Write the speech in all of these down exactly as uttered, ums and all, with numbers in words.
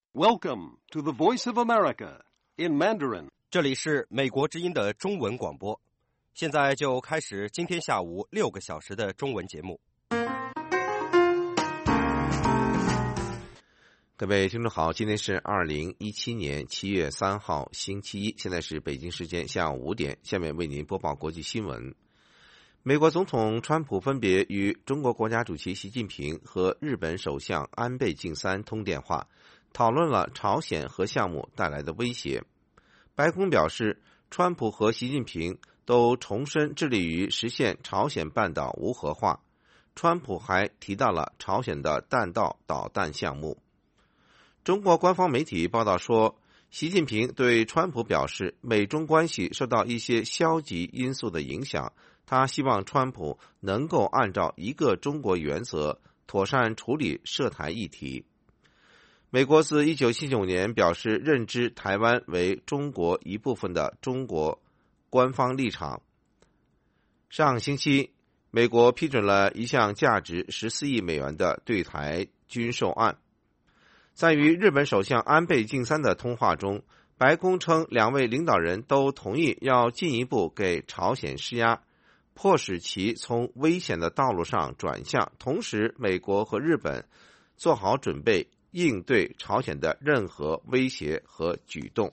Welcome to the Voice of America in Mandarin. 这里是美国之音的中文广播，现在就开始今天下午六个小时的中文节目。 各位听众好，今天是二零一七年七月三号星期一，现在是北京时间下午五点，下面为您播报国际新闻。美国总统川普分别与中国国家主席习近平和日本首相安倍晋三通电话，讨论了朝鲜核项目带来的威胁。白宫表示，川普和习近平都重申致力于实现朝鲜半岛无核化。川普还提到了朝鲜的弹道导弹项目。中国官方媒体报道说，习近平对川普表示，美中关系受到一些消极因素的影响，他希望川普能够按照一个中国原则妥善处理涉台议题。美国自一九七九年表示认知台湾为中国一部分的中国官方立场。上星期，美国批准了一项价值十四亿美元的对台军售案。在与日本首相安倍晋三的通话中，白宫称两位领导人都同意要进一步给朝鲜施压，迫使其从危险的道路上转向，同时美国和日本做好准备应对朝鲜的任何威胁和举动。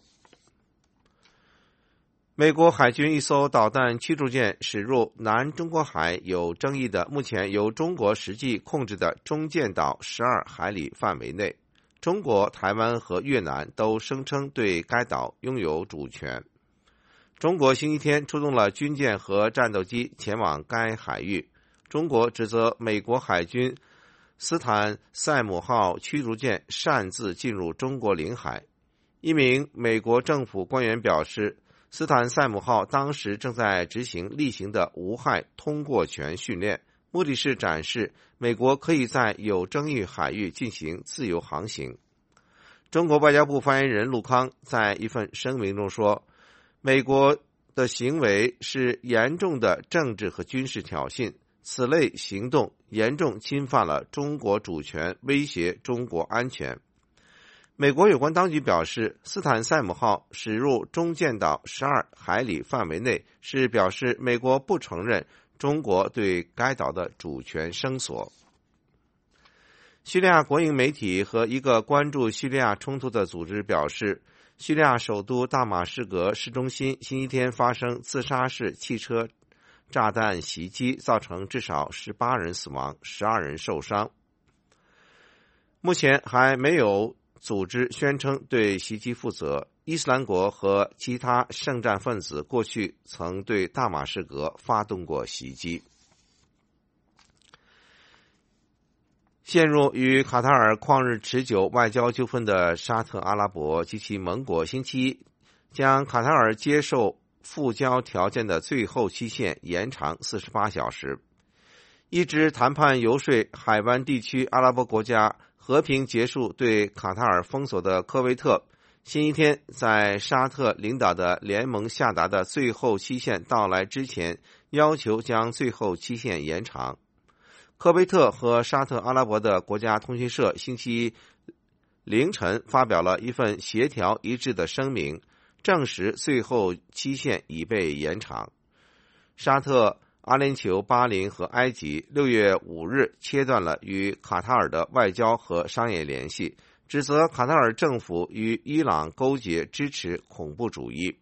美国海军一艘导弹驱逐舰驶入南中国海有争议的目前由中国实际控制的中间岛十二海里范围内，中国、台湾和越南都声称对该岛拥有主权。中国星期天出动了军舰和战斗机前往该海域，中国指责美国海军斯坦塞姆号驱逐舰擅自进入中国领海。一名美国政府官员表示，斯坦塞姆号当时正在执行例行的无害通过权训练，目的是展示美国可以在有争议海域进行自由航行。中国外交部发言人陆康在一份声明中说，美国的行为是严重的政治和军事挑衅，此类行动严重侵犯了中国主权，威胁中国安全。美国有关当局表示，斯坦塞姆号驶入中间岛十二海里范围内，是表示美国不承认中国对该岛的主权声索。叙利亚国营媒体和一个关注叙利亚冲突的组织表示，叙利亚首都大马士革市中心星期天发生自杀式汽车炸弹袭击，造成至少十八人死亡，十二人受伤。目前还没有组织宣称对袭击负责。伊斯兰国和其他圣战分子过去曾对大马士革发动过袭击。陷入与卡塔尔旷日持久外交纠纷的沙特阿拉伯及其盟国星期一将卡塔尔接受复交条件的最后期限延长四十八小时。一直谈判游说海湾地区阿拉伯国家和平结束对卡塔尔封锁的科威特，星期天在沙特领导的联盟下达的最后期限到来之前，要求将最后期限延长。科威特和沙特阿拉伯的国家通讯社星期凌晨发表了一份协调一致的声明，证实最后期限已被延长。沙特、阿联酋、巴林和埃及六月五日切断了与卡塔尔的外交和商业联系，指责卡塔尔政府与伊朗勾结支持恐怖主义。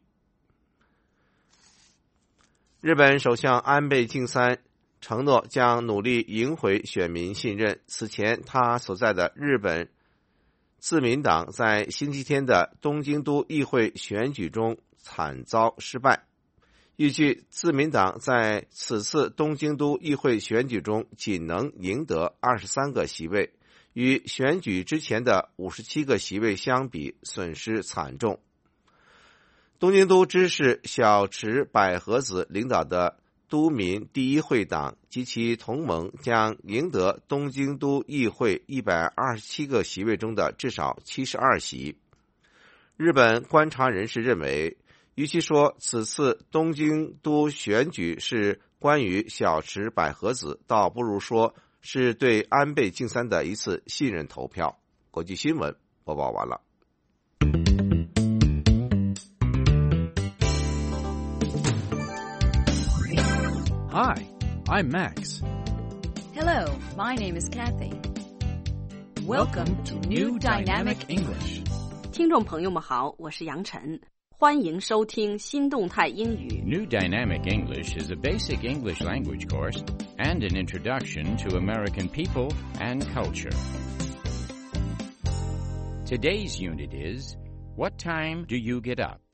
日本首相安倍晋三承诺将努力赢回选民信任。此前，他所在的日本自民党在星期天的东京都议会选举中惨遭失败。预计自民党在此次东京都议会选举中仅能赢得二十三个席位，与选举之前的五十七个席位相比，损失惨重。东京都知事小池百合子领导的都民第一会党及其同盟将赢得东京都议会一百二十七个席位中的至少七十二席。日本观察人士认为，与其说此次东京都选举是关于小池百合子，倒不如说是对安倍晋三的一次信任投票。国际新闻播报完了。 Hi, I'm Max. Hello, my name is Kathy. Welcome to New Dynamic English. 听众朋友们好，我是杨晨，欢迎收听新动态英语。 New Dynamic English is a basic English language course and an introduction to American people and culture. Today's unit is, What time do you get up?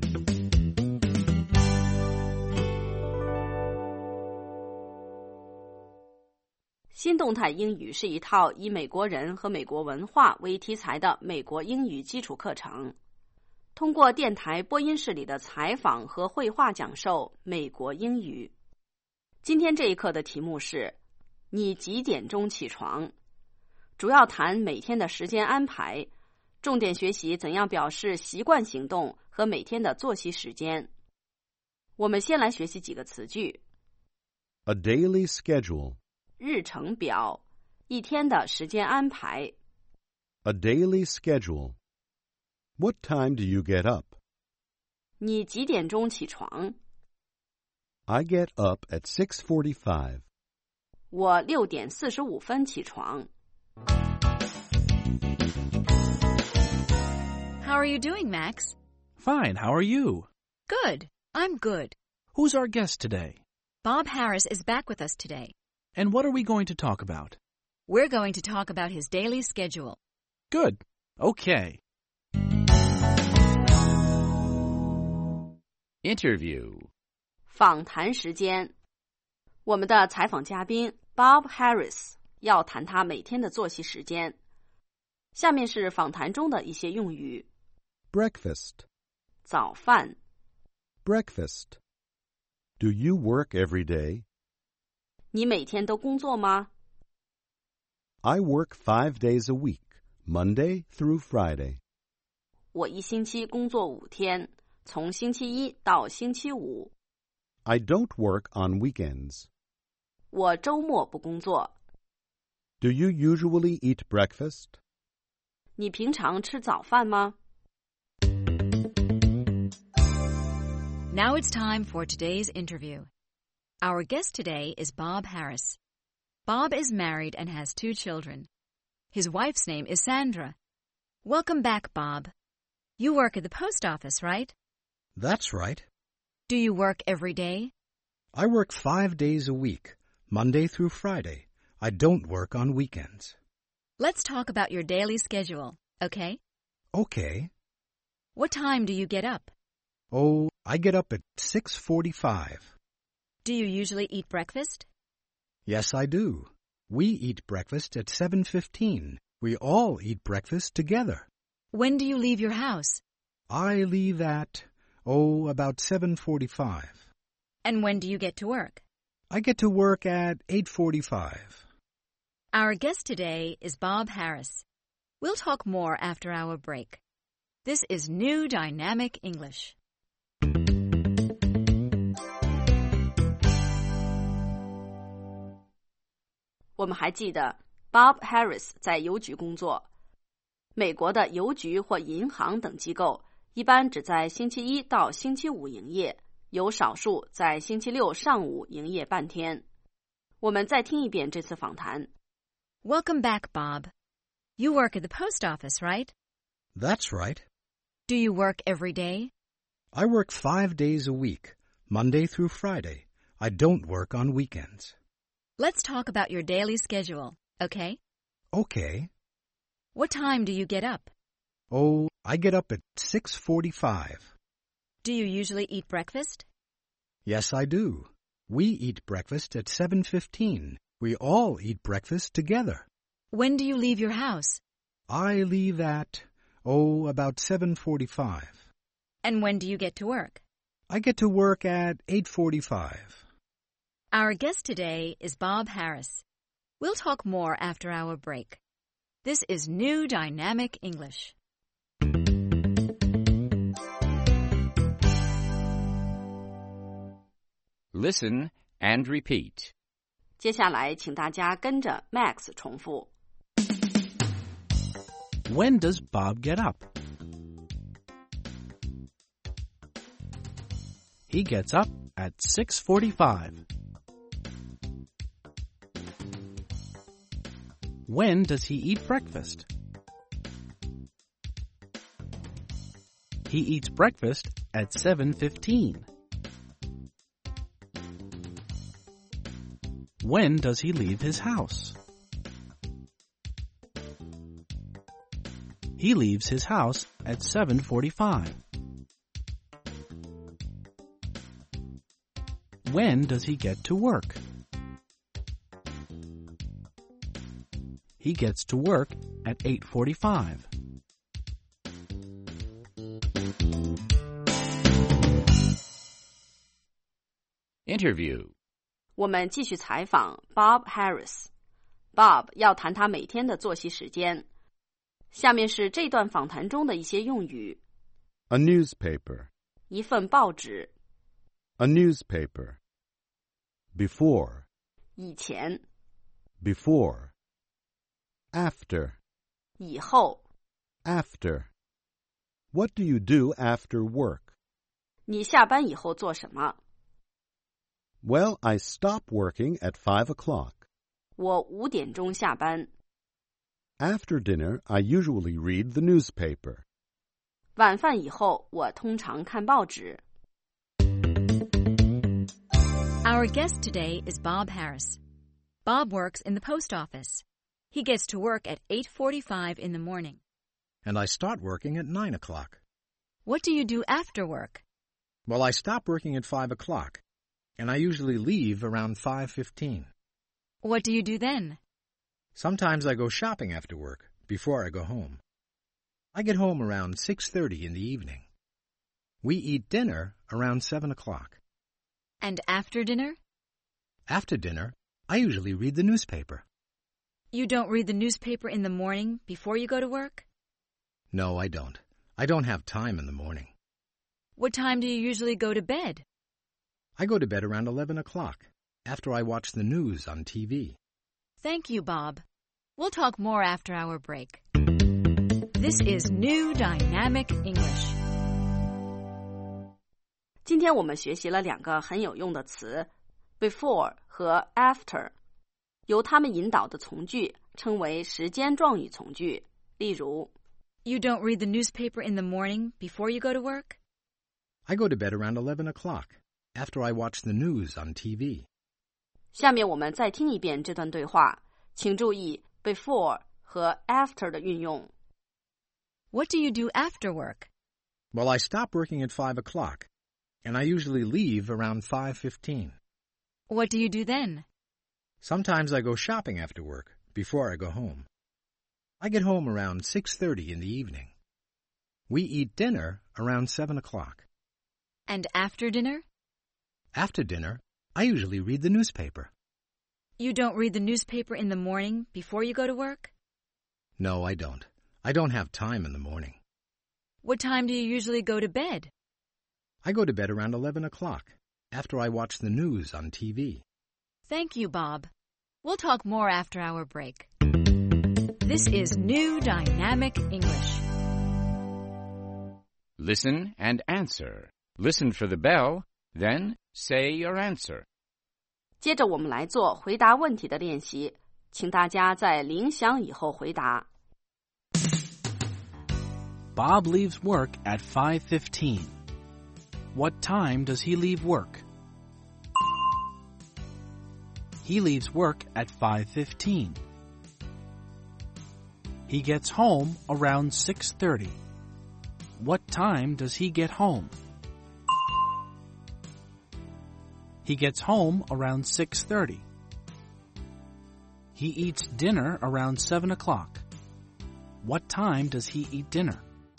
新动态英语是一套以美国人和美国文化为题材的美国英语基础课程，通过电台播音室里的采访和绘画讲授美国英语。今天这一课的题目是你几点钟起床，主要谈每天的时间安排，重点学习怎样表示习惯行动和每天的作息时间。我们先来学习几个词句。 A daily schedule. 日程表，一天的时间安排。 A daily schedule. What time do you get up? 你几点钟起床？ I get up at six forty-five. 我六点四十五分起床。 How are you doing, Max? Fine, how are you? Good. I'm good. Who's our guest today? Bob Harris is back with us today. And what are we going to talk about? We're going to talk about his daily schedule. Good. Okay. Interview. 访谈时间。我们的采访嘉宾 Bob Harris 要谈他每天的作息时间。下面是访谈中的一些用语。 Breakfast. 早饭。 Breakfast. Do you work every day? 你每天都工作吗？ I work five days a week, Monday through Friday. 我一星期工作五天，从星期一到星期五。 I don't work on weekends. 我周末不工作。 Do you usually eat breakfast? 你平常吃早饭吗？ Now it's time for today's interview. Our guest today is Bob Harris. Bob is married and has two children. His wife's name is Sandra. Welcome back, Bob. You work at the post office, right? That's right. Do you work every day? I work five days a week, Monday through Friday. I don't work on weekends. Let's talk about your daily schedule, okay? Okay. What time do you get up? Oh, I get up at six forty-five. Do you usually eat breakfast? Yes, I do. We eat breakfast at seven fifteen. We all eat breakfast together. When do you leave your house? I leave at, oh, about seven forty-five. And when do you get to work? I get to work at eight forty-five. Our guest today is Bob Harris. We'll talk more after our break. This is New Dynamic English. 我们还记得 Bob Harris 在邮局工作。美国的邮局或银行等机构一般只在星期一到星期五营业，有少数在星期六上午营业半天。我们再听一遍这次访谈。 Welcome back, Bob. You work at the post office, right? That's right. Do you work every day? I work five days a week, Monday through Friday. I don't work on weekends. Let's talk about your daily schedule, okay? Okay. What time do you get up? Oh, I get up at six forty-five. Do you usually eat breakfast? Yes, I do. We eat breakfast at seven fifteen. We all eat breakfast together. When do you leave your house? I leave at, oh, about seven forty-five. And when do you get to work? I get to work at eight forty-five. Our guest today is Bob Harris. We'll talk more after our break. This is New Dynamic English. 'Listen and repeat. 接下来请大家跟着 Max 重复。 When does Bob get up? He gets up at six forty-five. When does he eat breakfast? He eats breakfast at seven fifteen. When does he leave his house? He leaves his house at seven forty-five. When does he get to work? He gets to work at eight forty-five. Interview. 我们继续采访 Bob Harris。Bob 要谈他每天的作息时间。下面是这段访谈中的一些用语。 A newspaper. 一份报纸。 A newspaper. Before. 以前。 Before. After. 以后。 After. What do you do after work? 你下班以后做什么？ Well, I stop working at five o'clock. 我五点钟下班。 After dinner, I usually read the newspaper. 晚饭以后，我通常看报纸。 Our guest today is Bob Harris. Bob works in the post office. He gets to work at eight forty-five in the morning. And I start working at nine o'clock. What do you do after work? Well, I stop working at five o'clock, and I usually leave around five fifteen. What do you do then? Sometimes I go shopping after work, before I go home. I get home around six thirty in the evening. We eat dinner around seven o'clock. And after dinner? After dinner, I usually read the newspaper. You don't read the newspaper in the morning before you go to work? No, I don't. I don't have time in the morning. What time do you usually go to bed? I go to bed around eleven o'clock, after I watch the news on T V. Thank you, Bob. We'll talk more after our break. This is New Dynamic English. 今天我们学习了两个很有用的词 before 和 after， 由它们引导的从句称为时间状语从句。例如 You don't read the newspaper in the morning before you go to work? I go to bed around eleven o'clock, after I watch the news on T V. 下面我们再听一遍这段对话，请注意 before 和 after 的运用。 What do you do after work? Well, I stop working at five o'clock, and I usually leave around five fifteen. What do you do then? Sometimes I go shopping after work, before I go home. I get home around six thirty in the evening. We eat dinner around seven o'clock. And after dinner? After dinner, I usually read the newspaper. You don't read the newspaper in the morning before you go to work? No, I don't. I don't have time in the morning. What time do you usually go to bed? I go to bed around eleven o'clock, after I watch the news on T V. Thank you, Bob. We'll talk more after our break. This is New Dynamic English. Listen and answer. Listen for the bell, then say your answer. 接着我们来做回答问题的练习，请大家在铃响以后回答。 Bob leaves work at five fifteen. What time does he leave work? He leaves work at five fifteen. He gets home around six thirty. What time does he get home? He gets home around six thirty. He eats dinner around seven o'clock. What time does he eat dinner?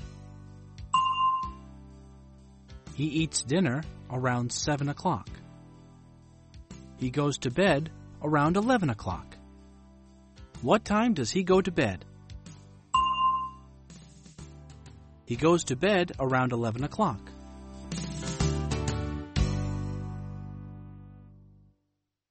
He eats dinner around seven o'clock. He goes to bed around eleven o'clock. What time does he go to bed? He goes to bed around eleven o'clock.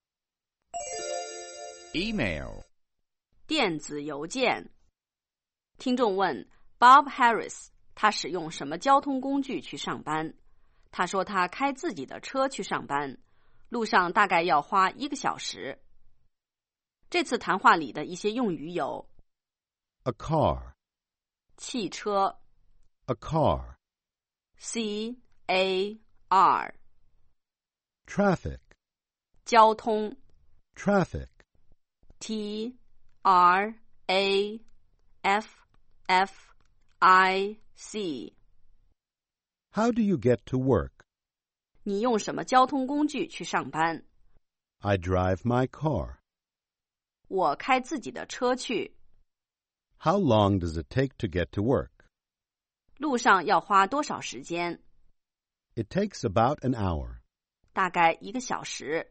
Email. 电子邮件听众问 Bob Harris 他使用什么交通工具去上班？他说他开自己的车去上班，路上大概要花一个小时。这次谈话里的一些用语有 A car, 汽车 a car. C A R Traffic, 交通 traffic. T R A F F I C How do you get to work? 你用什么交通工具去上班？ I drive my car. 我开自己的车去。 How long does it take to get to work? 路上要花多少时间？ It takes about an hour. 大概一个小时。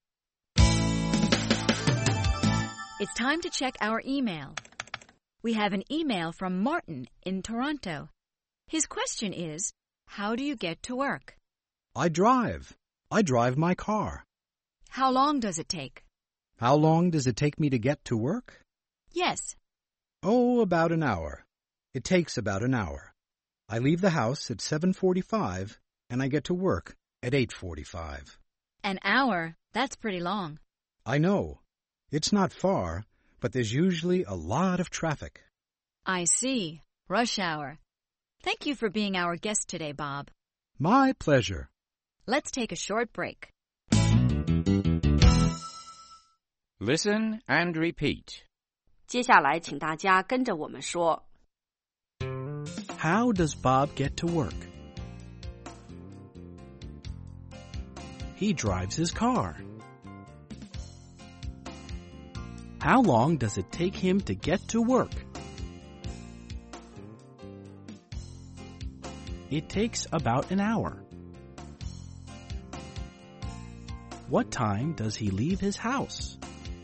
It's time to check our email. We have an email from Martin in Toronto. His question is, how do you get to work? I drive. I drive my car. How long does it take? How long does it take me to get to work? Yes. Oh, about an hour. It takes about an hour. I leave the house at seven forty-five, and I get to work at eight forty-five. An hour? That's pretty long. I know. It's not far, but there's usually a lot of traffic. I see. Rush hour. Thank you for being our guest today, Bob. My pleasure. Let's take a short break. Listen and repeat. 接下来请大家跟着我们说。 How does Bob get to work? He drives his car. How long does it take him to get to work? It takes about an hour. What time does he leave his house?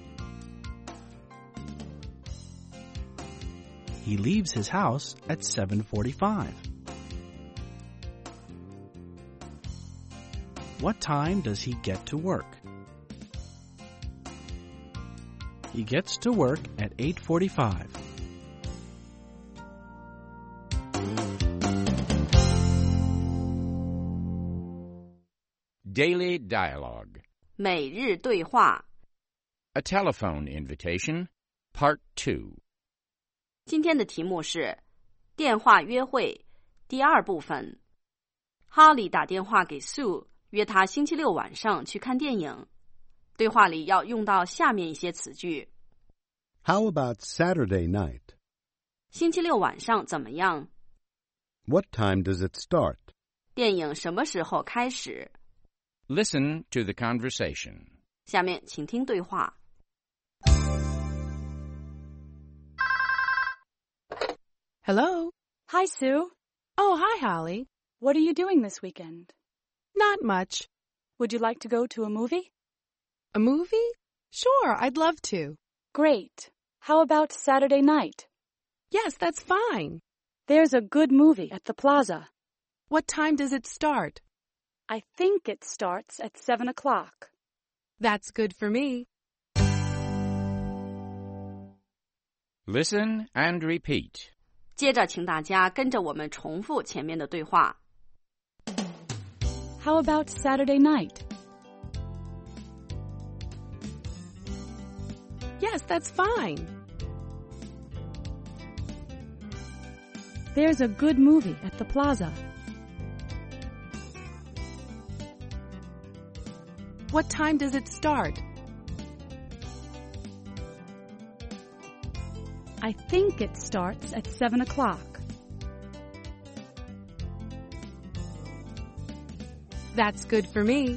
He leaves his house at seven forty-five. What time does he get to work? He gets to work at eight forty-five. Daily Dialogue. 每日对话。 A Telephone Invitation, Part two. 今天的题目是电话约会第二部分。哈利打电话给 Sue， 约他星期六晚上去看电影。对话里要用到下面一些词句。 How about Saturday night? 星期六晚上怎么样？ What time does it start? 电影什么时候开始？ Listen to the conversation. 下面请听对话。 Hello. Hi, Sue. Oh, hi, Holly. What are you doing this weekend? Not much. Would you like to go to a movie? A movie? Sure, I'd love to. Great. How about Saturday night? Yes, that's fine. There's a good movie at the plaza. What time does it start? I think it starts at seven o'clock. That's good for me. Listen and repeat. 接着请大家跟着我们重复前面的对话。 How about Saturday night? Yes, that's fine. There's a good movie at the plaza. What time does it start? I think it starts at seven o'clock. That's good for me.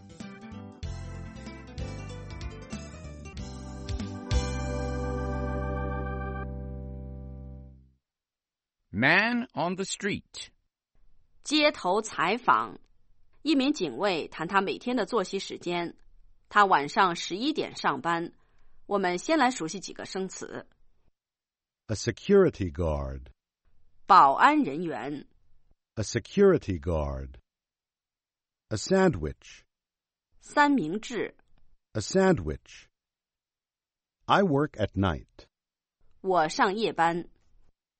Man on the street. 街头采访。一名警卫谈他每天的作息时间。他晚上十一点上班。我们先来熟悉几个生词。 A security guard. 保安人员。 A security guard. A sandwich. 三明治。 A sandwich. I work at night. 我上夜班。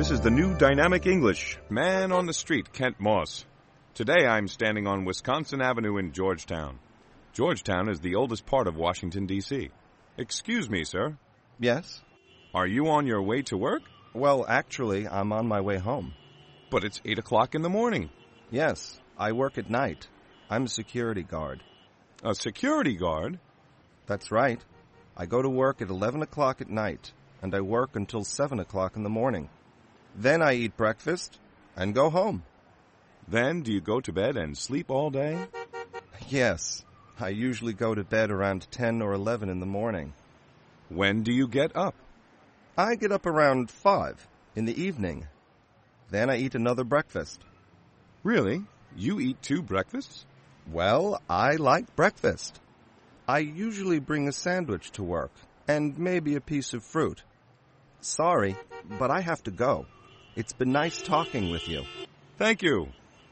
This is the new Dynamic English, Man on the Street, Kent Moss. Today I'm standing on Wisconsin Avenue in Georgetown. Georgetown is the oldest part of Washington, D C Excuse me, sir. Yes? Are you on your way to work? Well, actually, I'm on my way home. But it's eight o'clock in the morning. Yes, I work at night. I'm a security guard. A security guard? That's right. I go to work at eleven o'clock at night, and I work until seven o'clock in the morning. Then I eat breakfast and go home. Then do you go to bed and sleep all day? Yes. I usually go to bed around ten or eleven in the morning. When do you get up? I get up around five in the evening. Then I eat another breakfast. Really? You eat two breakfasts? Well, I like breakfast. I usually bring a sandwich to work and maybe a piece of fruit. Sorry, but I have to go. It's been nice talking with you. Thank you.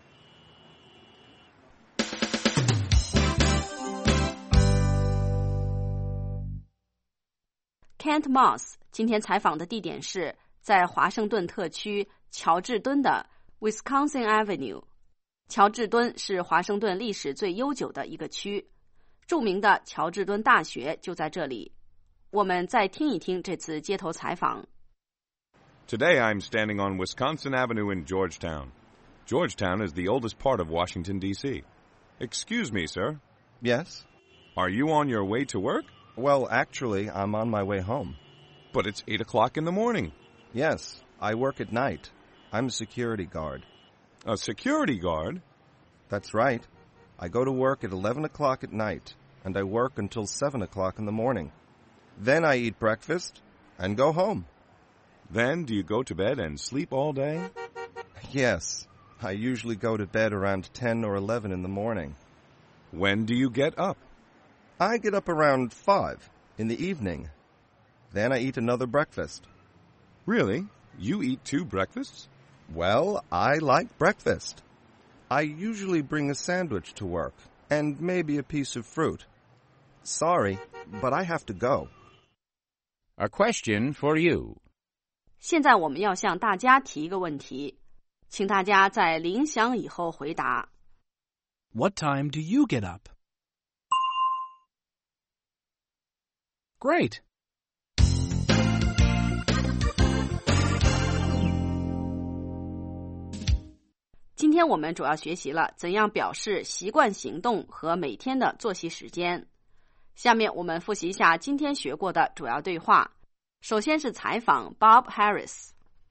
Kent Moss 今天采访的地点是在华盛顿特区乔治敦的 Wisconsin Avenue。乔治敦是华盛顿历史最悠久的一个区，著名的乔治敦大学就在这里。我们再听一听这次街头采访。 Today I'm standing on Wisconsin Avenue in Georgetown. Georgetown is the oldest part of Washington, D C Excuse me, sir. Yes? Are you on your way to work? Well, actually, I'm on my way home. But it's eight o'clock in the morning. Yes, I work at night. I'm a security guard. A security guard? That's right. I go to work at eleven o'clock at night, and I work until seven o'clock in the morning. Then I eat breakfast and go home. Then do you go to bed and sleep all day? Yes. I usually go to bed around ten or eleven in the morning. When do you get up? I get up around five in the evening. Then I eat another breakfast. Really? You eat two breakfasts? Well, I like breakfast. I usually bring a sandwich to work and maybe a piece of fruit. Sorry, but I have to go. A question for you. 现在我们要向大家提一个问题，请大家在铃响以后回答。 What time do you get up? Great. 今天我们主要学习了怎样表示习惯行动和每天的作息时间。下面我们复习一下今天学过的主要对话。首先是采访 Bob Harris。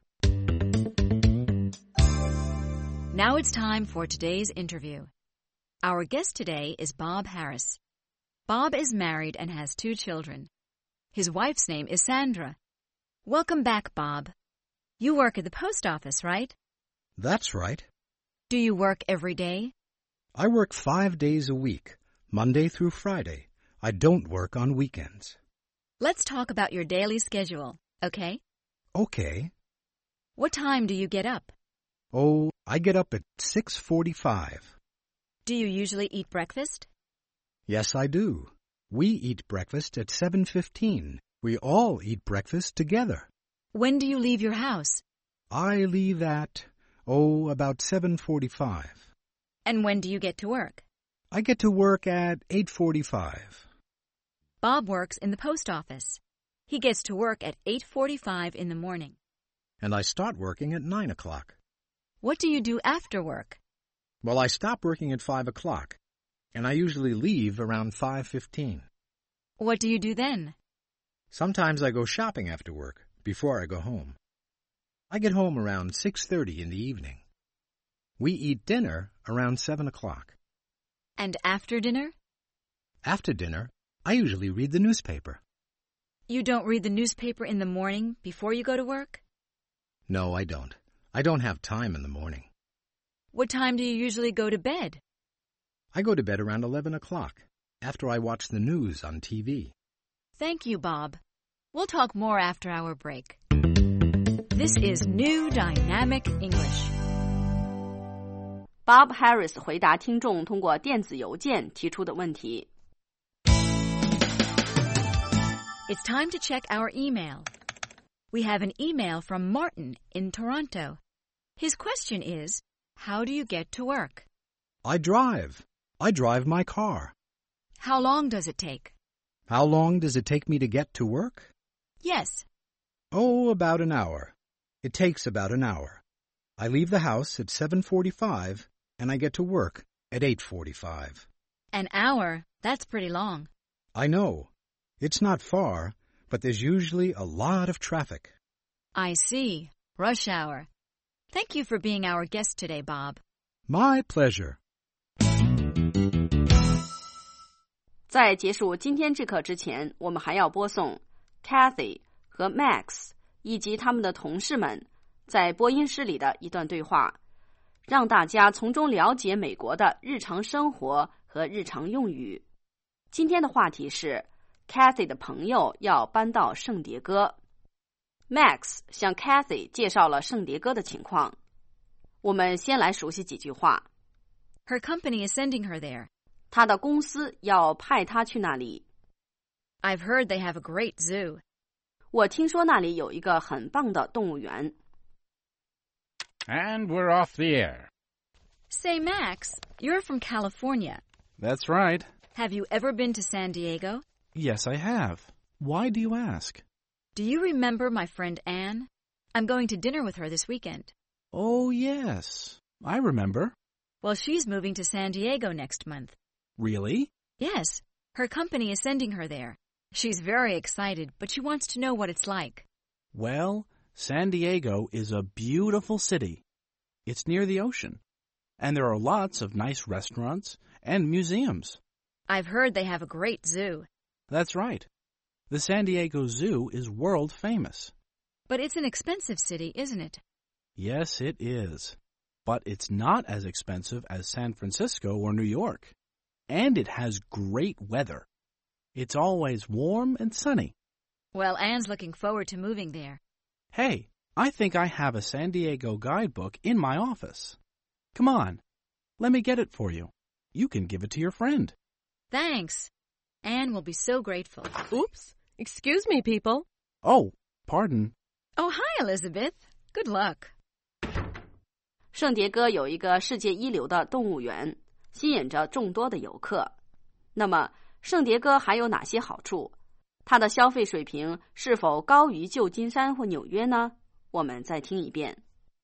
Now it's time for today's interview. Our guest today is Bob Harris. Bob is married and has two children. His wife's name is Sandra. Welcome back, Bob. You work at the post office, right? That's right. Do you work every day? I work five days a week, Monday through Friday. I don't work on weekends. Let's talk about your daily schedule, okay? Okay. What time do you get up? Oh, I get up at six forty-five. Do you usually eat breakfast? Yes, I do. We eat breakfast at seven fifteen. We all eat breakfast together. When do you leave your house? I leave at, oh, about seven forty-five. And when do you get to work? I get to work at eight forty-five. Bob works in the post office. He gets to work at eight forty-five in the morning. And I start working at nine o'clock. What do you do after work? Well, I stop working at five o'clock, and I usually leave around five fifteen. What do you do then? Sometimes I go shopping after work, before I go home. I get home around six thirty in the evening. We eat dinner around seven o'clock. And after dinner? After dinner, I usually read the newspaper. You don't read the newspaper in the morning before you go to work? No, I don't. I don't have time in the morning. What time do you usually go to bed? I go to bed around eleven o'clock, after I watch the news on T V. Thank you, Bob. We'll talk more after our break. This is New Dynamic English. Bob Harris 回答听众通过电子邮件提出的问题。 It's time to check our email. We have an email from Martin in Toronto. His question is, how do you get to work? I drive. I drive my car. How long does it take? How long does it take me to get to work? Yes. Oh, about an hour. It takes about an hour. I leave the house at seven forty-five and I get to work at eight forty-five. An hour? That's pretty long. I know. It's not far, but there's usually a lot of traffic. I see. Rush hour. Thank you for being our guest today, Bob. My pleasure. 在结束今天这课之前，我们还要播送 Kathy 和 Max 以及他们的同事们在播音室里的一段对话，让大家从中了解美国的日常生活和日常用语。今天的话题是 Kathy 的朋友要搬到圣迭戈。Max 向 Kathy 介绍了圣迭戈的情况。我们先来熟悉几句话。 Her company is sending her there. 他的公司要派他去那里。 I've heard they have a great zoo. 我听说那里有一个很棒的动物园。 And we're off the air. Say, Max, you're from California. That's right. Have you ever been to San Diego? Yes, I have. Why do you ask? Do you remember my friend Anne? I'm going to dinner with her this weekend. Oh, yes. I remember. Well, she's moving to San Diego next month. Really? Yes. Her company is sending her there. She's very excited, but she wants to know what it's like. Well, San Diego is a beautiful city. It's near the ocean. And there are lots of nice restaurants and museums. I've heard they have a great zoo. That's right. The San Diego Zoo is world famous. But it's an expensive city, isn't it? Yes, it is. But it's not as expensive as San Francisco or New York. And it has great weather. It's always warm and sunny. Well, Anne's looking forward to moving there. Hey, I think I have a San Diego guidebook in my office. Come on, let me get it for you. You can give it to your friend. Thanks. Anne will be so grateful. Oops. Excuse me, people. Oh, pardon. Oh, hi, Elizabeth. Good luck. 圣迭戈有一个世界一流的动物园，吸引着众多的游客。那么，圣迭戈还有哪些好处？它的消费水平是否高于旧金山或纽约呢？我们再听一遍。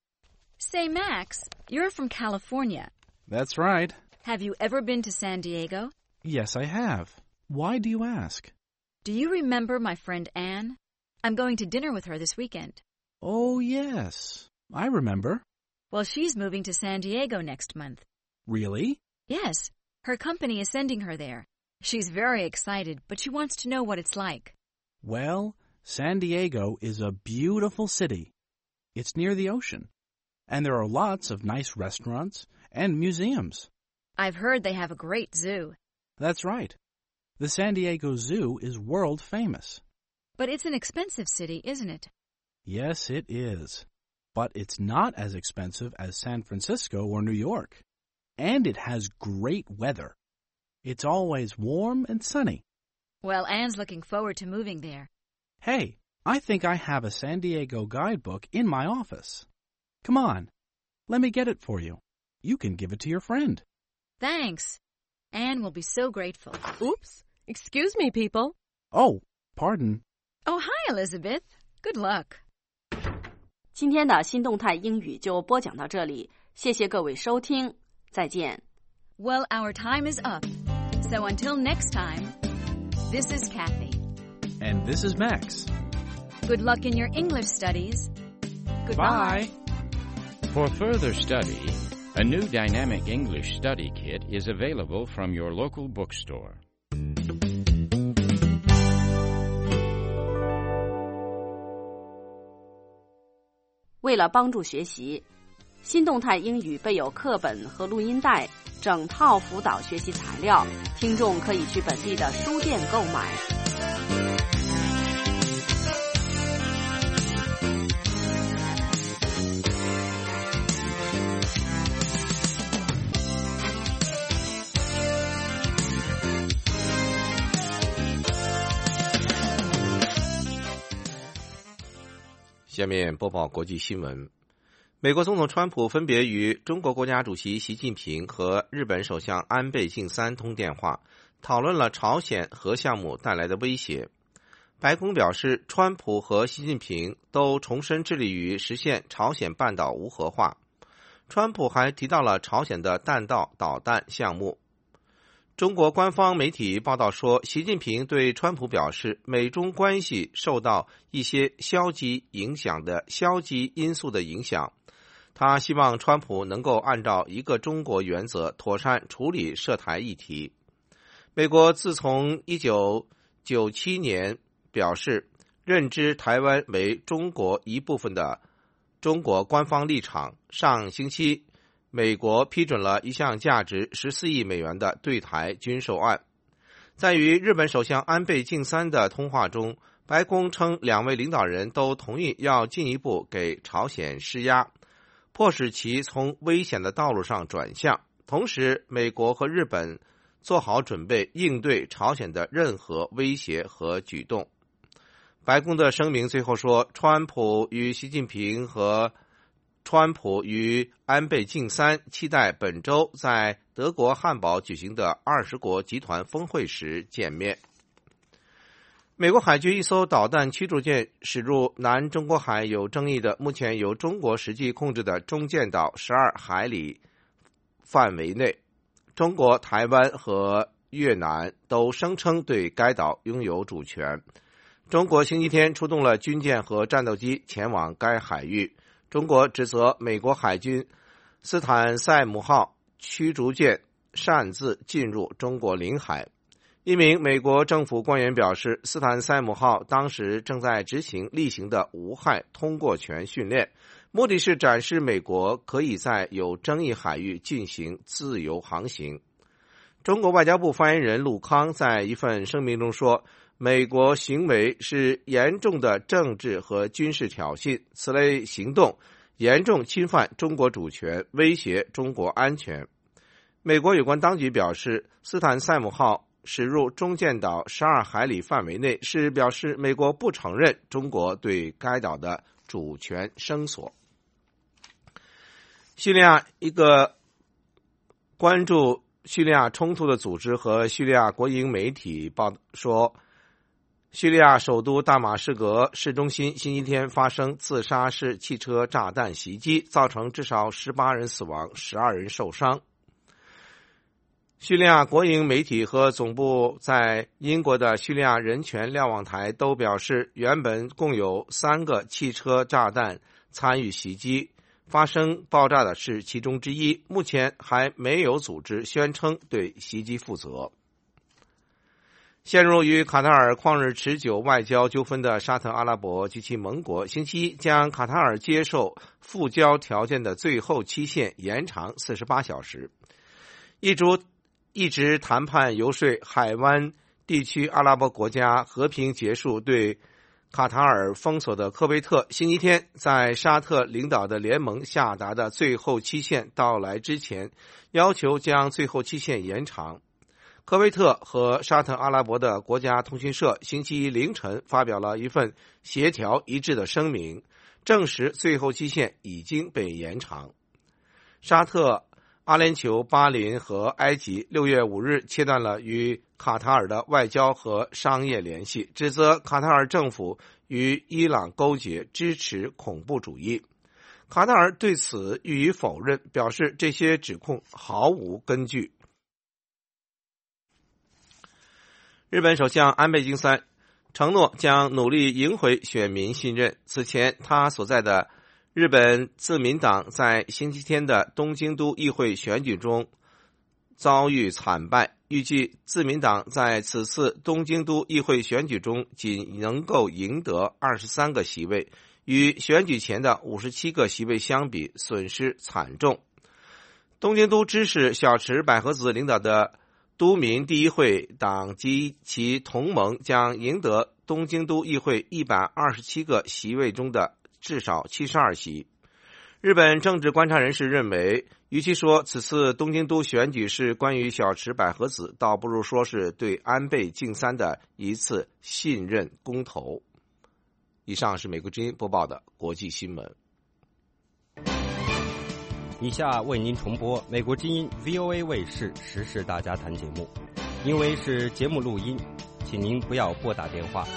Say, Max, you're from California. That's right. Have you ever been to San Diego? Yes, I have. Why do you ask? Do you remember my friend Anne? I'm going to dinner with her this weekend. Oh, yes. I remember. Well, she's moving to San Diego next month. Really? Yes. Her company is sending her there. She's very excited, but she wants to know what it's like. Well, San Diego is a beautiful city. It's near the ocean. And there are lots of nice restaurants and museums. I've heard they have a great zoo. That's right. The San Diego Zoo is world famous. But it's an expensive city, isn't it? Yes, it is. But it's not as expensive as San Francisco or New York. And it has great weather. It's always warm and sunny. Well, Anne's looking forward to moving there. Hey, I think I have a San Diego guidebook in my office. Come on, let me get it for you. You can give it to your friend. Thanks. Anne will be so grateful. Oops. Excuse me, people. Oh, pardon. Oh, hi, Elizabeth. Good luck. 今天的新动态英语就播讲到这里，谢谢各位收听，再见。 Well, our time is up. So until next time, this is Kathy. And this is Max. Good luck in your English studies. Goodbye. Bye. For further study, a new dynamic English study kit is available from your local bookstore. 为了帮助学习，新动态英语备有课本和录音带，整套辅导学习材料，听众可以去本地的书店购买。 下面播报国际新闻。美国总统川普分别与中国国家主席习近平和日本首相安倍晋三通电话，讨论了朝鲜核项目带来的威胁。白宫表示，川普和习近平都重申致力于实现朝鲜半岛无核化。川普还提到了朝鲜的弹道导弹项目。中国官方媒体报道说，习近平对川普表示，美中关系受到一些消极影响的消极因素的影响。他希望川普能够按照一个中国原则妥善处理涉台议题。美国自从一九九七年表示认知台湾为中国一部分的中国官方立场，上星期美国批准了一项价值十四亿美元的对台军售案。在与日本首相安倍晋三的通话中，白宫称两位领导人都同意要进一步给朝鲜施压，迫使其从危险的道路上转向。同时，美国和日本做好准备应对朝鲜的任何威胁和举动。白宫的声明最后说，川普与习近平和川普与安倍晋三期待本周在德国汉堡举行的二十国集团峰会时见面。美国海军一艘导弹驱逐舰驶入南中国海有争议的目前由中国实际控制的中间岛十二海里范围内，中国、台湾和越南都声称对该岛拥有主权。中国星期天出动了军舰和战斗机前往该海域。中国指责美国海军斯坦塞姆号驱逐舰擅自进入中国领海。一名美国政府官员表示，斯坦塞姆号当时正在执行例行的无害通过权训练，目的是展示美国可以在有争议海域进行自由航行。中国外交部发言人陆康在一份声明中说，美国行为是严重的政治和军事挑衅，此类行动严重侵犯中国主权，威胁中国安全。美国有关当局表示，斯坦塞姆号驶入中间岛十二海里范围内，是表示美国不承认中国对该岛的主权声索。叙利亚一个关注叙利亚冲突的组织和叙利亚国营媒体报说，叙利亚首都大马士革市中心星期天发生自杀式汽车炸弹袭击，造成至少十八人死亡，十二人受伤。叙利亚国营媒体和总部在英国的叙利亚人权瞭望台都表示，原本共有三个汽车炸弹参与袭击，发生爆炸的是其中之一，目前还没有组织宣称对袭击负责。陷入与卡塔尔旷日持久外交纠纷的沙特阿拉伯及其盟国，星期一将卡塔尔接受复交条件的最后期限延长四十八小时。一直一直谈判游说海湾地区阿拉伯国家和平结束对卡塔尔封锁的科威特，星期天在沙特领导的联盟下达的最后期限到来之前，要求将最后期限延长。科威特和沙特阿拉伯的国家通讯社星期一凌晨发表了一份协调一致的声明，证实最后期限已经被延长。沙特、阿联酋、巴林和埃及六月五日切断了与卡塔尔的外交和商业联系，指责卡塔尔政府与伊朗勾结，支持恐怖主义。卡塔尔对此予以否认，表示这些指控毫无根据。日本首相安倍晋三承诺将努力赢回选民信任。此前，他所在的日本自民党在星期天的东京都议会选举中遭遇惨败，预计自民党在此次东京都议会选举中仅能够赢得二十三个席位，与选举前的五十七个席位相比，损失惨重。东京都知事小池百合子领导的都民第一会党及其同盟将赢得东京都议会一百二十七个席位中的至少七十二席。日本政治观察人士认为，与其说此次东京都选举是关于小池百合子，倒不如说是对安倍晋三的一次信任公投。 以上是美国之音播报的国际新闻。 以下为您重播美国之音 V O A 卫视时事大家谈节目，因为是节目录音，请您不要拨打电话。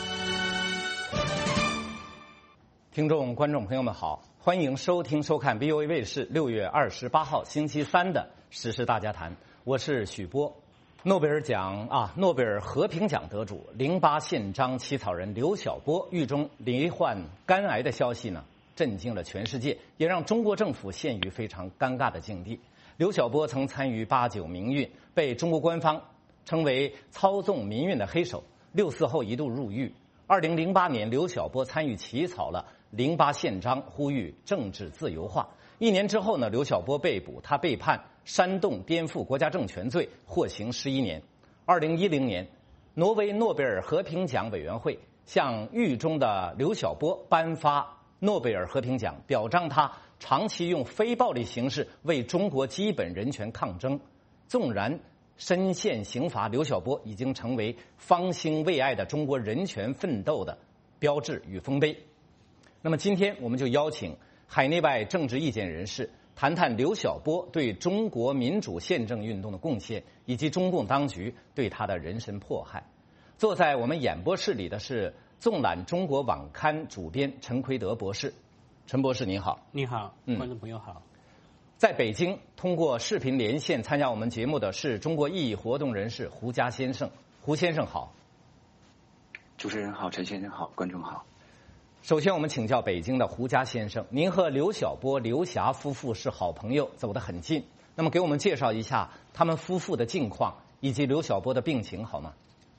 听众、观众朋友们好，欢迎收听收看 V O A 卫视六月二十八号星期三的时事大家谈，我是许波。诺贝尔奖啊，诺贝尔和平奖得主零八宪章起草人刘晓波狱中罹患肝癌的消息呢，震惊了全世界，也让中国政府陷于非常尴尬的境地。刘晓波曾参与八九民运，被中国官方称为操纵民运的黑手。六四后一度入狱。二零零八年，刘晓波参与起草了零八宪章，呼吁政治自由化。一年之后呢，刘晓波被捕，他被判煽动颠覆国家政权罪，获刑十一年。二零一零年，挪威诺贝尔和平奖委员会向狱中的刘晓波颁发诺贝尔和平奖，表彰他长期用非暴力形式为中国基本人权抗争。纵然身陷刑罚，刘晓波已经成为方兴未艾的中国人权奋斗的标志与丰碑。那么今天我们就邀请海内外政治意见人士谈谈刘晓波对中国民主宪政运动的贡献，以及中共当局对他的人身迫害。坐在我们演播室里的是纵览中国网刊主编陈奎德博士。陈博士您好。 你好，观众朋友好。 嗯，在北京通过视频连线参加我们节目的是中国异议活动人士胡佳先生。胡先生好。 主持人好，陈先生好，观众好。 首先我们请教北京的胡佳先生，您和刘晓波、刘霞夫妇是好朋友，走得很近，那么给我们介绍一下他们夫妇的近况以及刘晓波的病情好吗？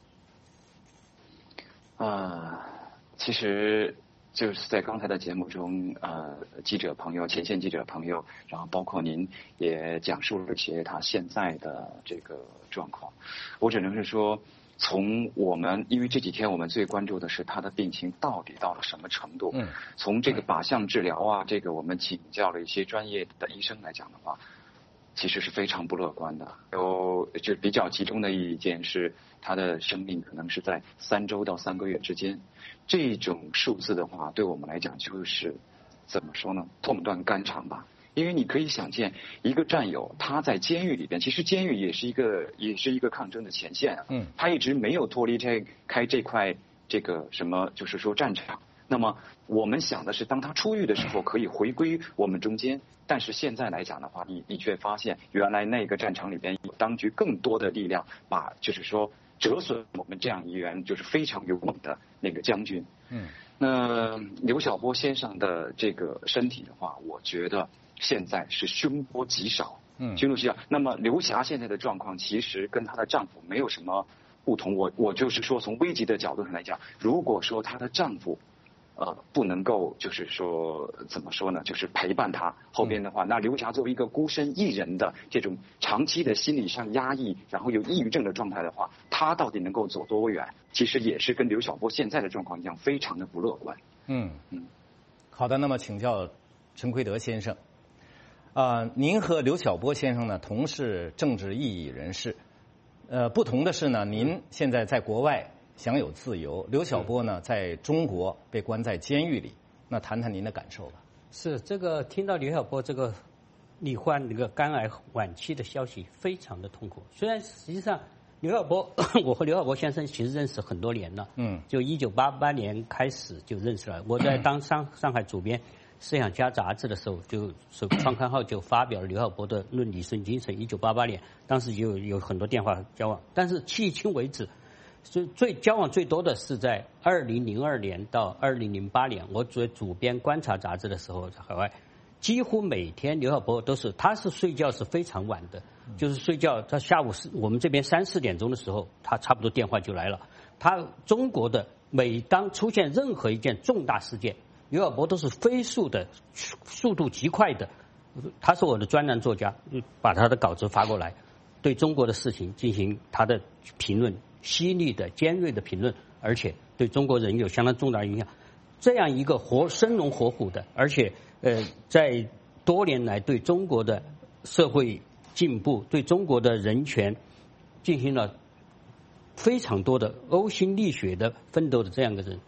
啊、呃，其实就是在刚才的节目中，呃，记者朋友、前线记者朋友，然后包括您也讲述了一些他现在的这个状况。我只能是说，从我们因为这几天我们最关注的是他的病情到底到了什么程度。嗯。从这个靶向治疗啊，这个我们请教了一些专业的医生来讲的话，其实是非常不乐观的。有就比较集中的意见是，他的生命可能是在三周到三个月之间。这种数字的话，对我们来讲就是怎么说呢？痛断肝肠吧。因为你可以想见，一个战友他在监狱里边，其实监狱也是一个也是一个抗争的前线啊。嗯。他一直没有脱离这开这块这个什么，就是说战场。那么我们想的是，当他出狱的时候可以回归我们中间，但是现在来讲的话，你你却发现原来那个战场里边有当局更多的力量，把就是说折损我们这样一员就是非常勇猛的那个将军。嗯。那刘晓波先生的这个身体的话，我觉得现在是凶多吉少。嗯。凶多吉少。那么刘霞现在的状况其实跟她的丈夫没有什么不同。我我就是说，从危急的角度上来讲，如果说她的丈夫呃，不能够就是说怎么说呢？就是陪伴他后边的话，那刘霞作为一个孤身一人的这种长期的心理上压抑，然后有抑郁症的状态的话，他到底能够走多远？其实也是跟刘晓波现在的状况一样，非常的不乐观。嗯嗯， 好的，那么请教陈奎德先生，呃，您和刘晓波先生呢同是政治异议人士，呃，不同的是呢，您现在在国外享有自由，刘晓波呢在中国被关在监狱里。那谈谈您的感受吧。 是这个听到刘晓波这个罹患那个肝癌晚期的消息，非常的痛苦。虽然实际上刘晓波，我和刘晓波先生其实认识很多年了，嗯，就一九八八年开始就认识了。我在当上上海主编《思想家》杂志的时候，就创刊号就发表了刘晓波的《论理顺精神》，一九八八年，当时就有很多电话交往，但是迄今为止。最最交往最多的是在二零零二年到二零零八年，我作为主编《观察》杂志的时候，在海外几乎每天刘晓波都是，他是睡觉是非常晚的，就是睡觉他下午四我们这边三四点钟的时候，他差不多电话就来了。他中国的每当出现任何一件重大事件，刘晓波都是飞速的速度极快的，他是我的专栏作家，把他的稿子发过来，对中国的事情进行他的评论。犀利的、尖锐的评论，而且对中国人有相当重大影响。这样一个活生龙活虎的，而且呃，在多年来对中国的社会进步、对中国的人权进行了非常多的呕心沥血的奋斗的这样一个人，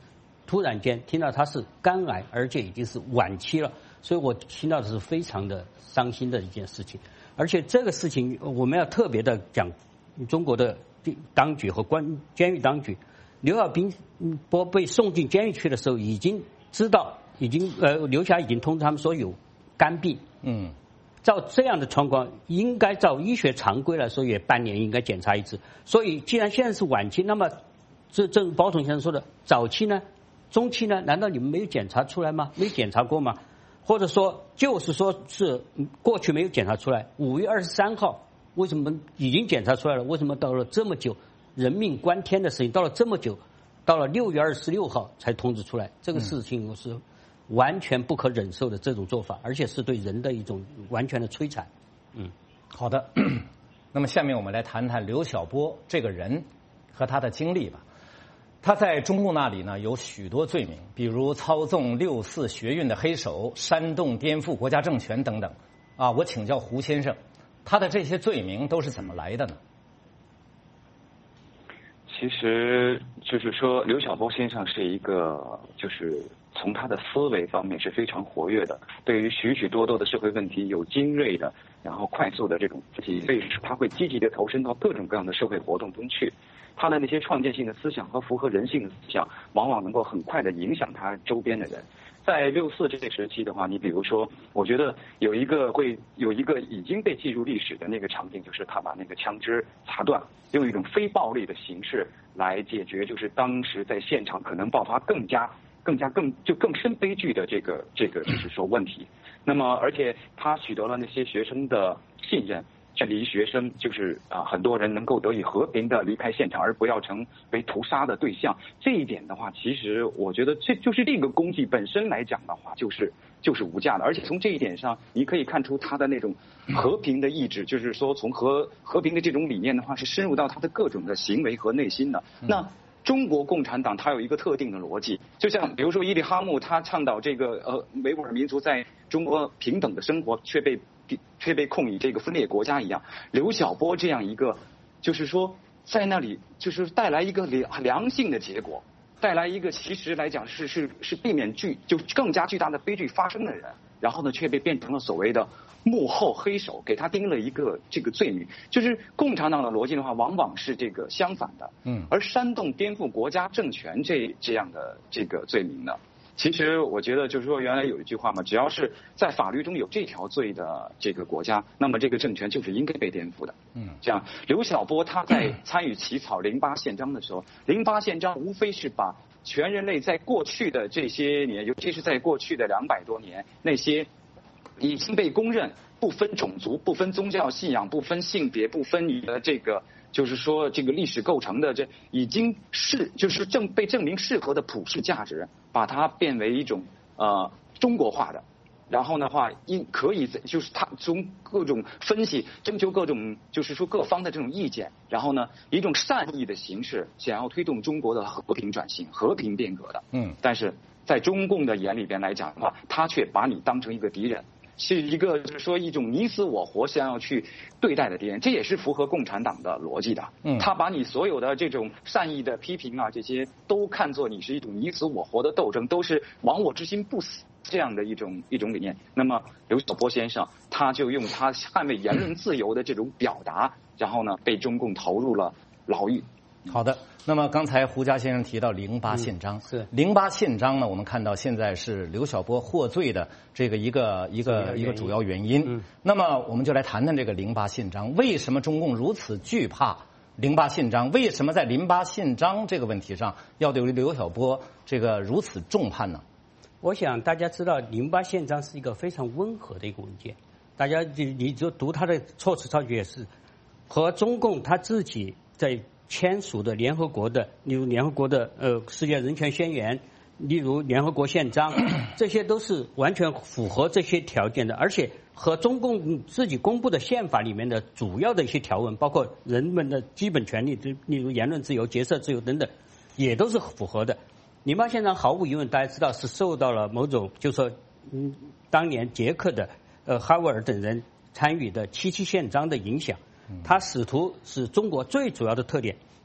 突然间听到他是肝癌，而且已经是晚期了，所以我听到的是非常的伤心的一件事情。而且这个事情我们要特别的讲中国的当局和关监狱当局。刘晓斌波被送进监狱去的时候，已经知道，已经呃刘霞已经通知他们说有肝病。 嗯， 照这样的状况，应该照医学常规来说，也半年应该检查一次。所以，既然现在是晚期，那么这正包总先生说的早期呢、中期呢，难道你们没有检查出来吗？没检查过吗？或者说，就是说是过去没有检查出来，五月二十三号为什么已经检查出来了？为什么到了这么久？人命关天的事情到了这么久，到了六月二十六号才通知出来，这个事情是完全不可忍受的这种做法，而且是对人的一种完全的摧残。嗯， 好的。那么下面我们来谈谈刘晓波这个人和他的经历吧。他在中共那里呢有许多罪名，比如操纵六四学运的黑手、煽动颠覆国家政权等等。啊，我请教胡先生，他的这些罪名都是怎么来的呢？ 其实就是说，刘晓波先生是一个，就是从他的思维方面是非常活跃的，对于许许多多的社会问题有精锐的，然后快速的这种自己，所以他会积极的投身到各种各样的社会活动中去。他的那些创建性的思想和符合人性的思想，往往能够很快的影响他周边的人。在六四这个时期的话，你比如说，我觉得有一个会有一个已经被记入历史的那个场景，就是他把那个枪支擦断，用一种非暴力的形式来解决，就是当时在现场可能爆发更加、更加、更就更深悲剧的这个这个就是说问题。那么，而且他取得了那些学生的信任。劝离学生就是啊，很多人能够得以和平的离开现场，而不要成为屠杀的对象。这一点的话，其实我觉得这就是这个功绩本身来讲的话，就是就是无价的。而且从这一点上，你可以看出他的那种和平的意志，就是说从和和平的这种理念的话，是深入到他的各种的行为和内心的。那中国共产党它有一个特定的逻辑，就像比如说伊利哈木，他倡导这个呃维吾尔民族在中国平等的生活，却被却被控以这个分裂国家一样。刘晓波这样一个，就是说在那里就是带来一个良良性的结果，带来一个其实来讲是是是避免巨就更加巨大的悲剧发生的人，然后呢却被变成了所谓的幕后黑手，给他定了一个这个罪名。就是共产党的逻辑的话，往往是这个相反的。嗯，而煽动颠覆国家政权这这样的这个罪名呢？其实我觉得就是说，原来有一句话嘛，只要是在法律中有这条罪的这个国家，那么这个政权就是应该被颠覆的。嗯，这样，刘晓波他在参与起草零八宪章的时候，零八宪章无非是把全人类在过去的这些年，尤其是在过去的两百多年，那些已经被公认不分种族、不分宗教信仰、不分性别、不分你的这个。就是说，这个历史构成的这已经是就是证被证明适合的普世价值，把它变为一种呃中国化的，然后的话，应可以就是他从各种分析、征求各种就是说各方的这种意见，然后呢，以一种善意的形式，想要推动中国的和平转型、和平变革的。嗯，但是在中共的眼里边来讲的话，他却把你当成一个敌人。是一个就是说一种你死我活想要去对待的敌人，这也是符合共产党的逻辑的。嗯，他把你所有的这种善意的批评啊，这些都看作你是一种你死我活的斗争，都是亡我之心不死这样的一种一种理念。那么刘晓波先生他就用他捍卫言论自由的这种表达，然后呢被中共投入了牢狱。 好的，那么刚才胡佳先生提到零八宪章， 是零八宪章呢，我们看到现在是刘晓波获罪的这个一个一个一个主要原因。嗯，那么我们就来谈谈这个零八宪章，为什么中共如此惧怕零八宪章？为什么在零八宪章这个问题上要对刘晓波这个如此重判呢？ 我想大家知道，零八宪章是一个非常温和的一个文件，大家你你就读它的措辞上去也是和中共他自己在签署的联合国的，例如联合国的呃世界人权宣言，例如联合国宪章，这些都是完全符合这些条件的，而且和中共自己公布的宪法里面的主要的一些条文，包括人们的基本权利，例如言论自由、结社自由等等，也都是符合的。零八宪章毫无疑问，大家知道是受到了某种，就是说，嗯，当年捷克的呃哈维尔等人参与的七七宪章的影响。他试图使中国最主要的特点，